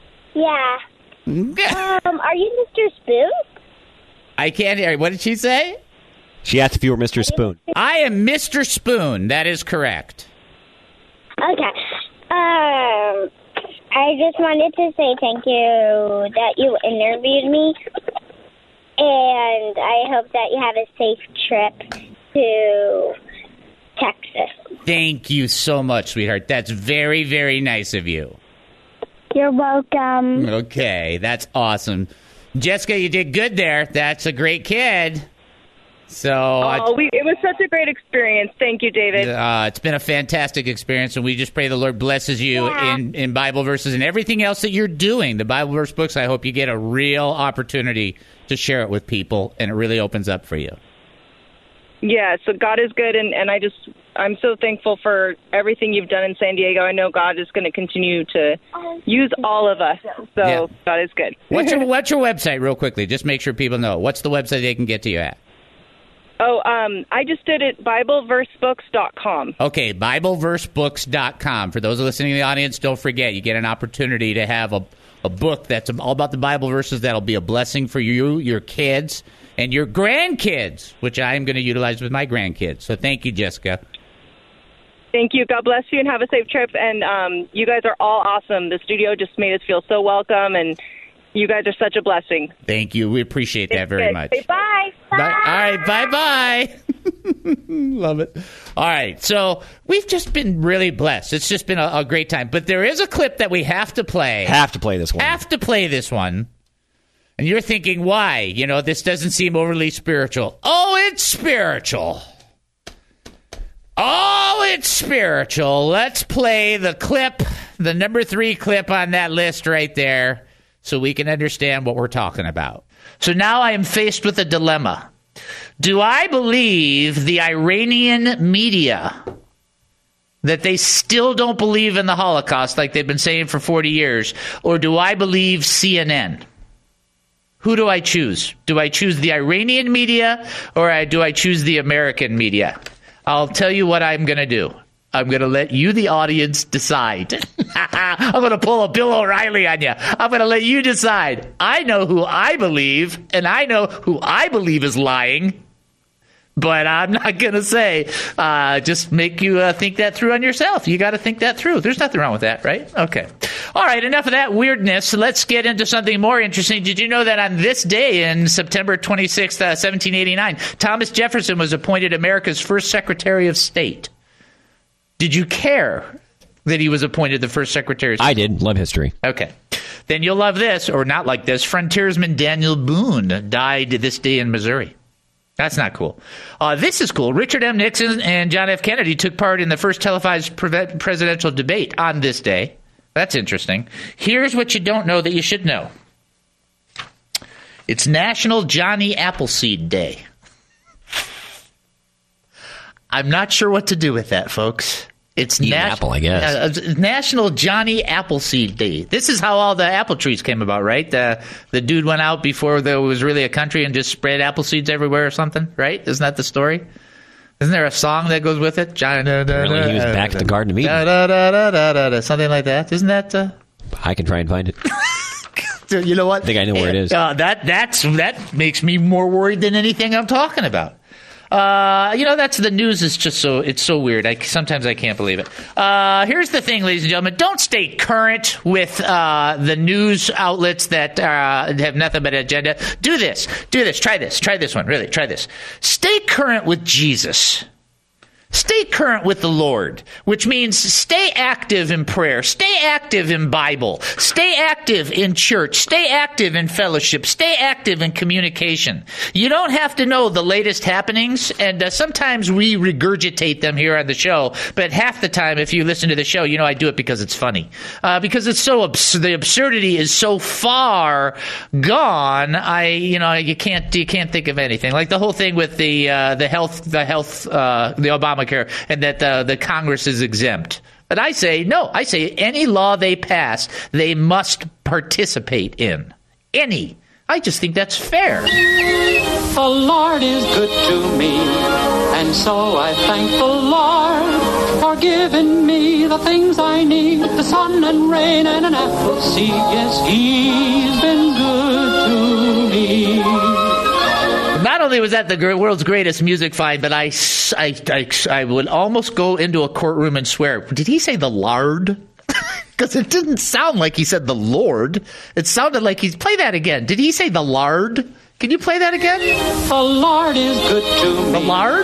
Yeah. um, are you Mister Spoon? I can't hear. What did she say? She asked if you were Mister Spoon. I am Mister Spoon. That is correct. Okay. Um, I just wanted to say thank you that you interviewed me, and I hope that you have a safe trip to Texas. Thank you so much, sweetheart. That's very, very nice of you. You're welcome. Okay, that's awesome. Jessica, you did good there. That's a great kid. So oh, I, we, it was such a great experience. Thank you, David. Uh, it's been a fantastic experience, and we just pray the Lord blesses you yeah. in, in Bible verses and everything else that you're doing. The Bible verse books, I hope you get a real opportunity to share it with people, and it really opens up for you. Yeah, so God is good, and, and I just, I'm so thankful for everything you've done in San Diego. I know God is going to continue to use all of us, so Yeah. God is good. What's your, what's your website, real quickly? Just make sure people know. What's the website they can get to you at? Oh, um, I just did it, Bible Verse Books dot com. Okay, Bible Verse Books dot com. For those listening in the audience, don't forget, you get an opportunity to have a, a book that's all about the Bible verses that'll be a blessing for you, your kids, and your grandkids, which I'm going to utilize with my grandkids. So thank you, Jessica. Thank you. God bless you, and have a safe trip. And um, you guys are all awesome. The studio just made us feel so welcome, and you guys are such a blessing. Thank you. We appreciate that It's very good. much. Say bye. Bye. All right, bye-bye. Love it. All right. So we've just been really blessed. It's just been a, a great time. But there is a clip that we have to play. Have to play this one. Have to play this one. And you're thinking, why? You know, this doesn't seem overly spiritual. Oh, it's spiritual. Oh, it's spiritual. Let's play the clip, the number three clip on that list right there, so we can understand what we're talking about. So now I am faced with a dilemma. Do I believe the Iranian media that they still don't believe in the Holocaust like they've been saying for forty years, or do I believe C N N? Who do I choose? Do I choose the Iranian media, or do I choose the American media? I'll tell you what I'm going to do. I'm going to let you, the audience, decide. I'm going to pull a Bill O'Reilly on you. I'm going to let you decide. I know who I believe, and I know who I believe is lying. But I'm not going to say, uh, just make you uh, think that through on yourself. You got to think that through. There's nothing wrong with that, right? Okay. All right, enough of that weirdness. Let's get into something more interesting. Did you know that on this day in September twenty-sixth, uh, seventeen eighty-nine, Thomas Jefferson was appointed America's first Secretary of State? Did you care that he was appointed the first Secretary of State? I did. Love history. Okay. Then you'll love this, or not like this. Frontiersman Daniel Boone died this day in Missouri. That's not cool. Uh, this is cool. Richard M. Nixon and John F. Kennedy took part in the first televised pre- presidential debate on this day. That's interesting. Here's what you don't know that you should know. It's National Johnny Appleseed Day. I'm not sure what to do with that, folks. It's Eat an nat- apple, I guess. Uh, National Johnny Appleseed Day. This is how all the apple trees came about, right? The the dude went out before there was really a country and just spread apple seeds everywhere or something, right? Isn't that the story? Isn't there a song that goes with it? John, da, da, Apparently he was da, back da, at the Garden of Eden. Da, da, da, da, da, da, da, something like that. Isn't that? Uh... I can try and find it. You know what? I think I know where it is. Uh, that that's that makes me more worried than anything I'm talking about. Uh, you know, that's the news is just so it's so weird. I sometimes I can't believe it. Uh, here's the thing, ladies and gentlemen: don't stay current with uh, the news outlets that uh, have nothing but an agenda. Do this, do this, try this, try this one. Really, try this. Stay current with Jesus. Stay current with the Lord, which means stay active in prayer, stay active in Bible, stay active in church, stay active in fellowship, stay active in communication. You don't have to know the latest happenings, and uh, sometimes we regurgitate them here on the show, but half the time, if you listen to the show, you know I do it because it's funny. Uh, because it's so abs- the absurdity is so far gone, I you know you can't you can't think of anything. Like the whole thing with the uh, the health the health uh, the Obama Obamacare, and that the, the Congress is exempt. But I say, no, I say any law they pass, they must participate in. Any. I just think that's fair. The Lord is good to me, and so I thank the Lord for giving me the things I need, the sun and rain and an apple seed. Yes, He's been good to me. Not only was that the world's greatest music find, but I, I, I, I would almost go into a courtroom and swear, did he say the Lord? Because it didn't sound like he said the Lord. It sounded like he's... Play that again. Did he say the Lord? Can you play that again? The Lord is good to me. The Lord?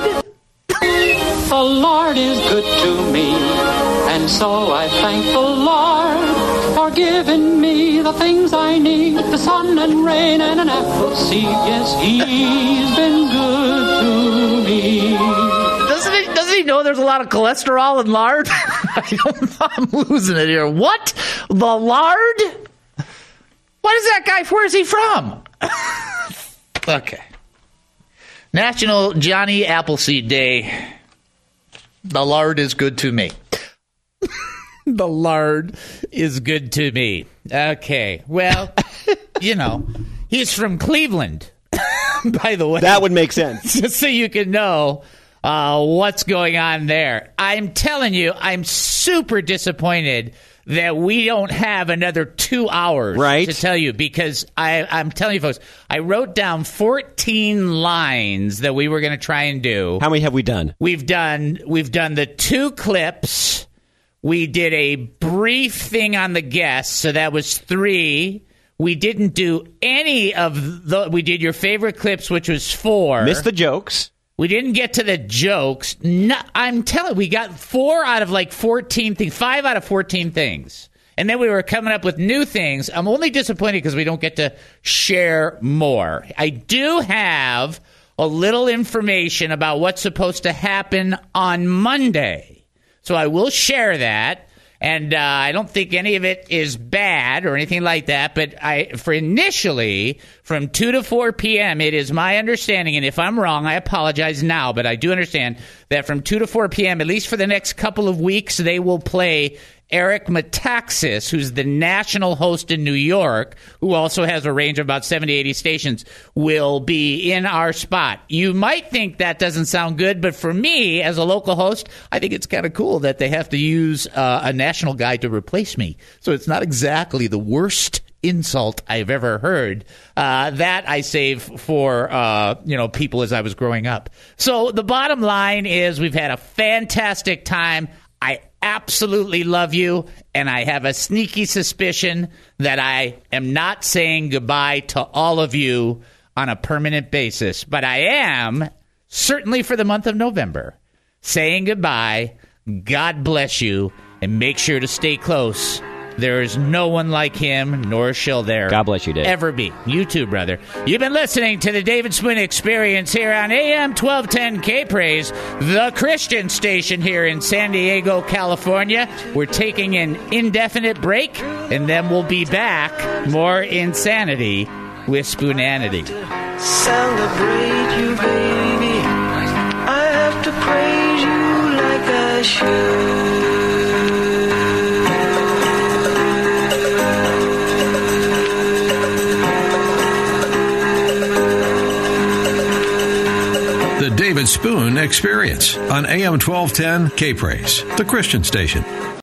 The Lord is good to me, and so I thank the Lord for giving me the things I need, the sun and rain and an apple seed. Yes, He's been good to me. Doesn't he, doesn't he know there's a lot of cholesterol in lard? I don't, I'm losing it here. What? The lard? What is that guy? Where's he from? Okay. National Johnny Appleseed Day. The lard is good to me. The lard is good to me. Okay. Well, you know, he's from Cleveland, by the way. That would make sense. Just so you can know uh, what's going on there. I'm telling you, I'm super disappointed that we don't have another two hours right. to tell you, because I, I'm telling you, folks, I wrote down fourteen lines that we were going to try and do. How many have we done? We've done we've done the two clips. We did a brief thing on the guests, so that was three. We didn't do any of the. We did your favorite clips, which was four. Missed the jokes. We didn't get to the jokes. No, I'm telling you, we got four out of like fourteen things, five out of fourteen things. And then we were coming up with new things. I'm only disappointed because we don't get to share more. I do have a little information about what's supposed to happen on Monday. So I will share that. And uh, I don't think any of it is bad or anything like that. But I, for initially, from two to four p.m., it is my understanding, and if I'm wrong, I apologize now, but I do understand that from two to four p.m., at least for the next couple of weeks, they will play Eric Metaxas, who's the national host in New York, who also has a range of about seventy, eighty stations, will be in our spot. You might think that doesn't sound good, but for me, as a local host, I think it's kind of cool that they have to use uh, a national guy to replace me. So it's not exactly the worst insult I've ever heard. Uh, that I save for, uh, you know, people as I was growing up. So the bottom line is we've had a fantastic time. I absolutely love you, and I have a sneaky suspicion that I am not saying goodbye to all of you on a permanent basis. But I am, certainly for the month of November, saying goodbye. God bless you, and make sure to stay close. There is no one like him, nor shall there God bless you, Dave. ever be. You too, brother. You've been listening to the David Spoon Experience here on A M twelve ten K-Praise, the Christian station here in San Diego, California. We're taking an indefinite break, and then we'll be back. More insanity with Spoonanity. Celebrate you, baby. I have to praise you like I should. The David Spoon Experience on A M twelve ten K-Praise, the Christian station.